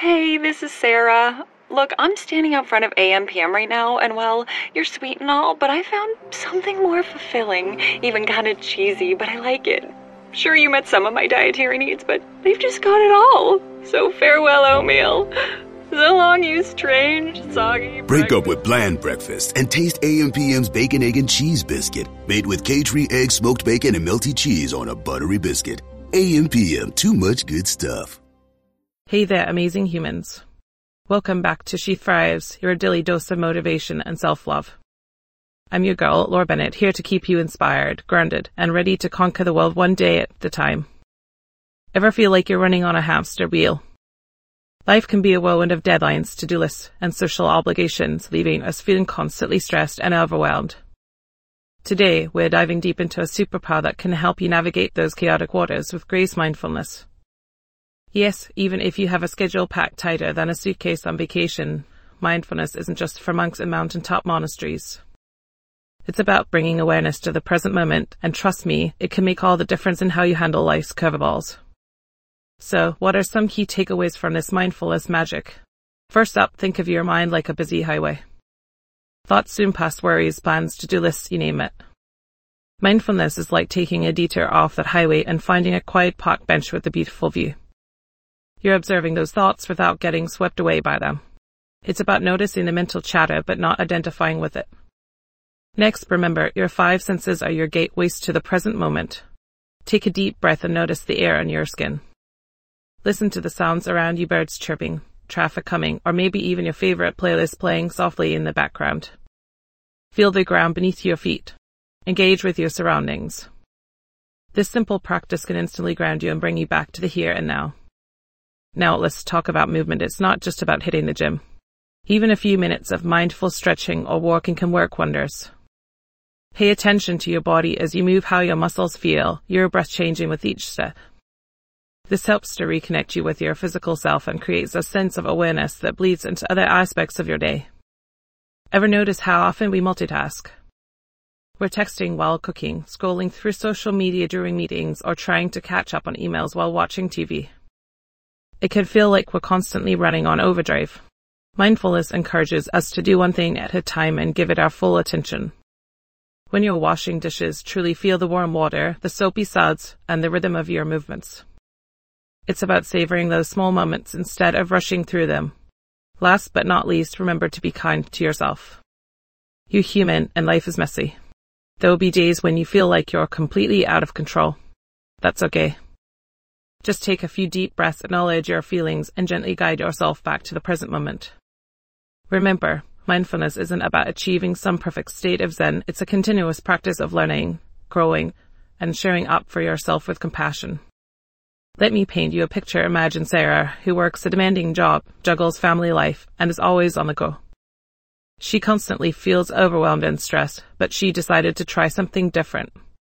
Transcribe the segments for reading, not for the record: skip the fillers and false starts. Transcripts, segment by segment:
Hey, this is Sarah. Look, I'm standing out front of AMPM right now, and well, you're sweet and all, but I found something more fulfilling, even kind of cheesy, but I like it. Sure, you met some of my dietary needs, but they've just got it all. So farewell, oatmeal. So long, you strange, soggy Break up with bland breakfast and taste AMPM's Bacon, Egg, and Cheese Biscuit, made with K-Tree egg, smoked bacon, and melty cheese on a buttery biscuit. AMPM, too much good stuff. Hey there, amazing humans. Welcome back to She Thrives, your daily dose of motivation and self-love. I'm your girl, Laura Bennett, here to keep you inspired, grounded, and ready to conquer the world one day at a time. Ever feel like you're running on a hamster wheel? Life can be a whirlwind of deadlines, to-do lists, and social obligations, leaving us feeling constantly stressed and overwhelmed. Today, we're diving deep into a superpower that can help you navigate those chaotic waters with grace mindfulness. Yes, even if you have a schedule packed tighter than a suitcase on vacation, mindfulness isn't just for monks in mountaintop monasteries. It's about bringing awareness to the present moment, and trust me, it can make all the difference in how you handle life's curveballs. So, what are some key takeaways from this mindfulness magic? First up, think of your mind like a busy highway. Thoughts zoom past worries, plans, to-do lists, you name it. Mindfulness is like taking a detour off that highway and finding a quiet park bench with a beautiful view. You're observing those thoughts without getting swept away by them. It's about noticing the mental chatter but not identifying with it. Next, remember, your 5 senses are your gateways to the present moment. Take a deep breath and notice the air on your skin. Listen to the sounds around you, birds chirping, traffic coming, or maybe even your favorite playlist playing softly in the background. Feel the ground beneath your feet. Engage with your surroundings. This simple practice can instantly ground you and bring you back to the here and now. Now let's talk about movement. It's not just about hitting the gym. Even a few minutes of mindful stretching or walking can work wonders. Pay attention to your body as you move, how your muscles feel, your breath changing with each step. This helps to reconnect you with your physical self and creates a sense of awareness that bleeds into other aspects of your day. Ever notice how often we multitask? We're texting while cooking, scrolling through social media during meetings, or trying to catch up on emails while watching TV. It can feel like we're constantly running on overdrive. Mindfulness encourages us to do one thing at a time and give it our full attention. When you're washing dishes, truly feel the warm water, the soapy suds, and the rhythm of your movements. It's about savoring those small moments instead of rushing through them. Last but not least, remember to be kind to yourself. You're human and life is messy. There will be days when you feel like you're completely out of control. That's okay. Just take a few deep breaths, acknowledge your feelings, and gently guide yourself back to the present moment. Remember, mindfulness isn't about achieving some perfect state of Zen. It's a continuous practice of learning, growing, and showing up for yourself with compassion. Let me paint you a picture. Imagine Sarah, who works a demanding job, juggles family life, and is always on the go. She constantly feels overwhelmed and stressed, but she decided to try something different.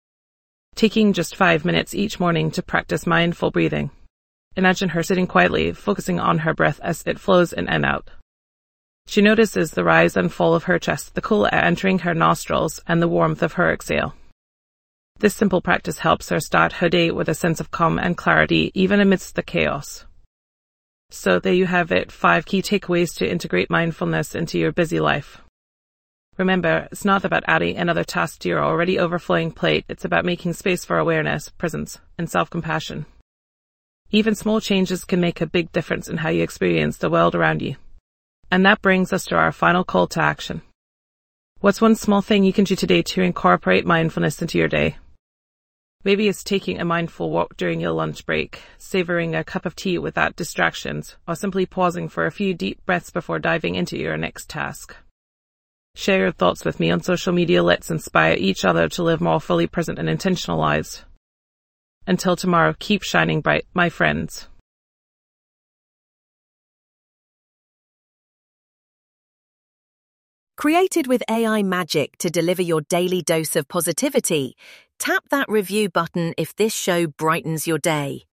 Taking just 5 minutes each morning to practice mindful breathing. Imagine her sitting quietly, focusing on her breath as it flows in and out. She notices the rise and fall of her chest, the cool air entering her nostrils, and the warmth of her exhale. This simple practice helps her start her day with a sense of calm and clarity, even amidst the chaos. So there you have it, 5 key takeaways to integrate mindfulness into your busy life. Remember, it's not about adding another task to your already overflowing plate. It's about making space for awareness, presence, and self-compassion. Even small changes can make a big difference in how you experience the world around you. And that brings us to our final call to action. What's one small thing you can do today to incorporate mindfulness into your day? Maybe it's taking a mindful walk during your lunch break, savoring a cup of tea without distractions, or simply pausing for a few deep breaths before diving into your next task. Share your thoughts with me on social media. Let's inspire each other to live more fully present and intentional lives. Until tomorrow, keep shining bright, my friends. Created with AI magic to deliver your daily dose of positivity, tap that review button if this show brightens your day.